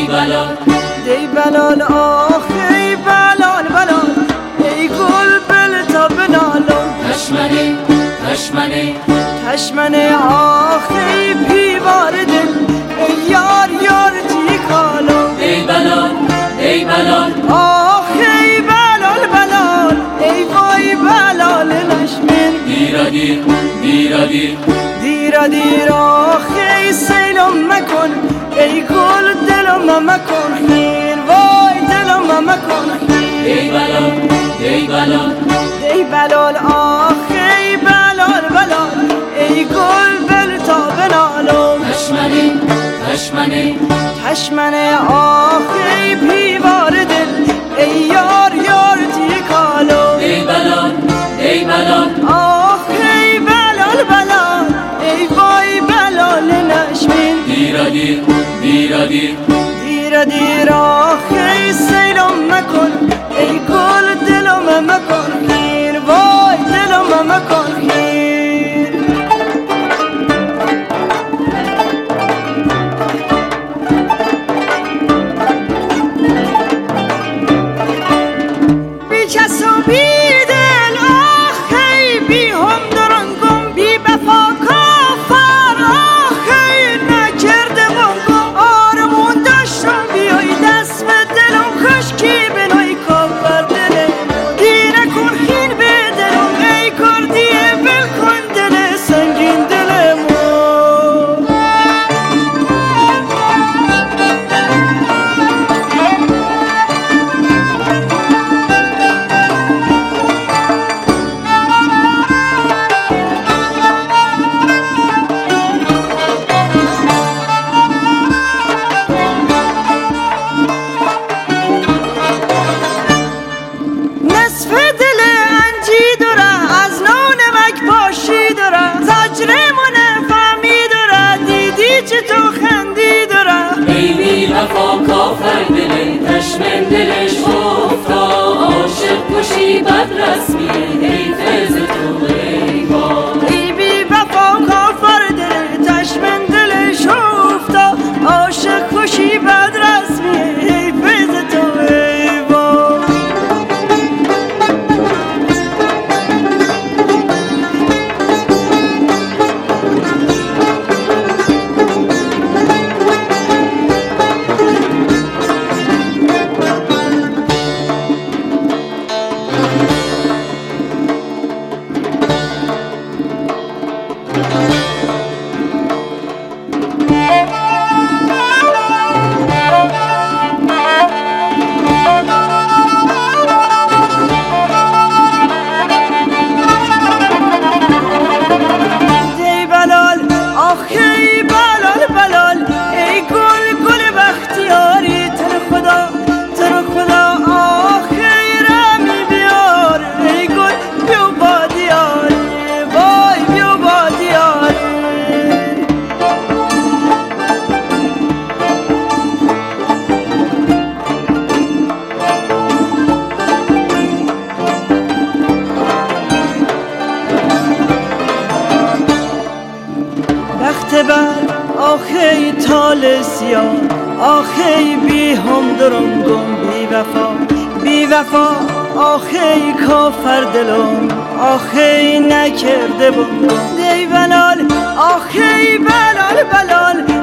بلال دی بلال آخی بلال بلال ای گل بل تا بنالم تشمنه تشمنه تشمنه آخی پیوار دل ای یار یار تی کالم ای بلال ای بلال آخی بلال بلال ای وای بلال نشمن دیرا دیر دیرا دیر دیرا دیر آخی سیلم مکن ای گل دلم مکن خیر وای دلم مکن خیر ای بلال ای بلال ای بلال آخی بلال بلال ای گل بل تا بنالم تشمنه تشمنه تشمنه آخی پیوار دل ای یار یار تی کالم ای بلال ای بلال آخی بلال بلال ای وای بلال نشمین دیرا دیر دیرا دیر دیرا دیر آخی سیلم مکن ای گل دلم مکن خیر وای دلم مکن خیر بی کس و بی دل آخی بی هم درنگم بی بفا کافر آخی نکرده بانگم آرمون داشتم بیای دست به دلم خشکی بنای کافر دلم دیره کن خین به دلم ای کردیه بل کن دل سنگین دلم نصف دل انجی داره از نونمک پاشی داره زجرمونه فهمی داره دیدی چه تو خندی داره ای بی وفا کافر دل تشمن دلش افتا عاشق کشی بد رسمی ای فیض تو ای با ای بی وفا کافر دل تشمن دلش افتا عاشق کشی بد رسمی ای فیض تو ای با دی بلال آخی بلال بلال ای گل گل بختیاری تن خدا آخی رمی بیار ای گل بیو با دیاری وای بیو با دیاری بخت بر آخی تال سیاه آخی بی هم درنگم بی وفا آخی کافر دلم آخی نکرده بانگم دی بلال آخی بلال بلال